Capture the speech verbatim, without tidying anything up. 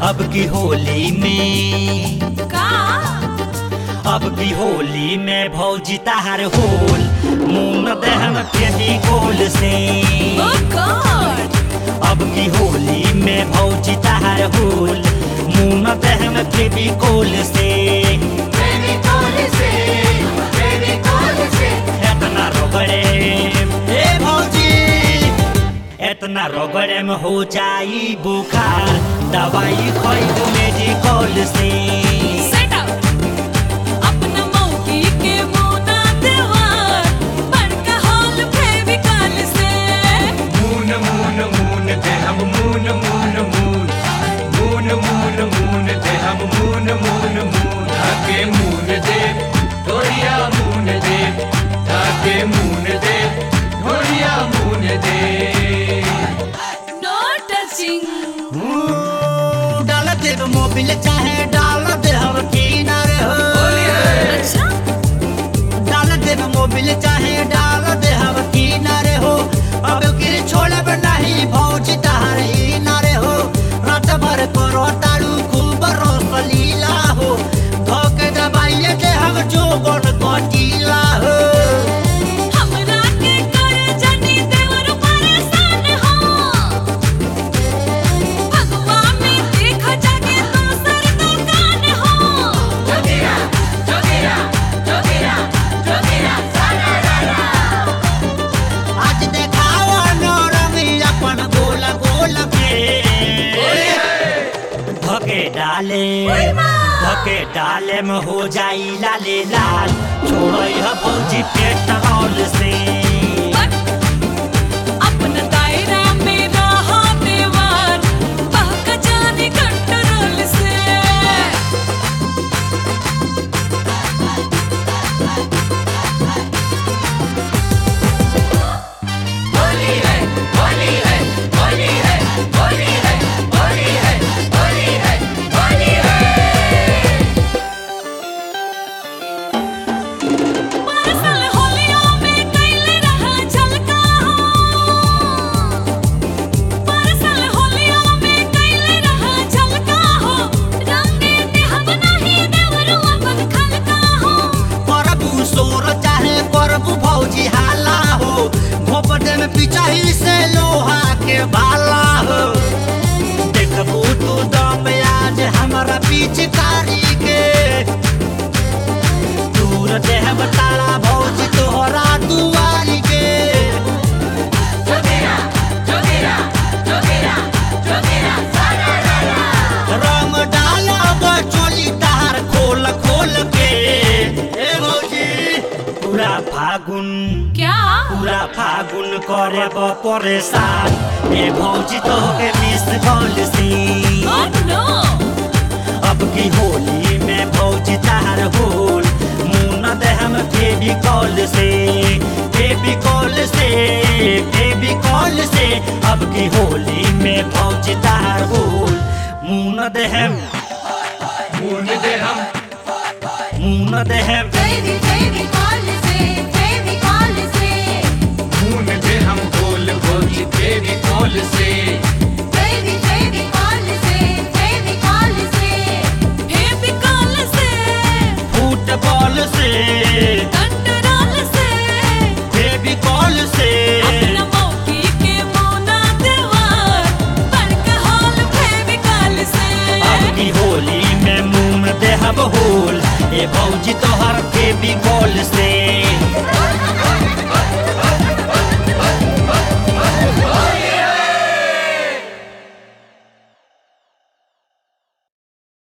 अब की होली में का अब की होली में भौजी तार होल मुन दहन फेविकोल से। oh God अब की होली में भौजी तार होल मुन दहन फेविकोल से। फेविकोल से फेविकोल से इतना रगड़े ए भौजी इतना रगड़े में हो जाई बुखार दवाई खइबू मेडिकल से। Set up अपना मौकी के मुना देवार बड़का हॉल फेविकोल से। मून मून मून दे हम मून मून मून मून मून मून दे हम मून मून मून धागे मून दे ढोलिया मून दे धागे मून दे ढोलिया मून दे। No touching डाल दे मोबिल चाहे डाल दे हम किनारे हो। अच्छा डाल दे मोबिल चाहे डाल दे हम किनारे हो। अब गिर छोड़े नहीं भौजी तार ही नारे हो। रात भर करो ताड़ू खूब रोस लीला हो। धोके दबाइए दे हम जो बन कटीला हो। हमरा के कर जनी देवर परेशान हो। भगवा में देख जाके दूसर दुकान हो। जोगिरा जोगिरा जोगिरा जोगिरा सारा रारा आज देखावा नौरंगी अपन गोल गोल के धके डाले धके डाले में हो जाई लाले लाल। छोड़ो यह भौजी पेट्रोल से। अपना दायरा में रहा देवार बहका जाने कंट्रोल से। होली है होली है होली है होली है होली है होली है होली है। परसल होलियों में कैले रहा झलका हो। परसल होलियों में कैले रहा झलका हो। रंगे ते हम नहीं देवरू अपन खलका हो। करबू सोर चाहे करबू भौजी हाला हो। भोपटे में पिचाही से लोहा के भाला हो। देखबू तू दम आज हमारा पिचकारी के। दूर देहब तारा भौजी तोहरा दुआरी के। जोगिरा जोगिरा जोगिरा जोगिरा सारा रारा रंग डाला बचोली तार खोल खोल के। ए भौजी पूरा फागुन क्या पूरा फागुन करे ब परेशान। ए भौजी तो के मिस कॉल सी। oh no अब की होली में भौजी तार होल मुन दे हम फेविकोल से। फेविकोल से फेविकोल से अब की होली में भौजी तार होल मुन दे हम मून दे हम मुन दे हम फेवि फेविकोल से फेविकोल से मून दे हम गोल गोली फेविकोल से। फेवि फेविकोल से फेविकोल से फेविकोल से फुटबॉल से कंट्रोल से फेविकोल से। अपना मौकी के मुना देवार बड़का हॉल फेविकोल से। अब की होली में मुंह देहब होल ए भौजी तोहर फेविकोल से।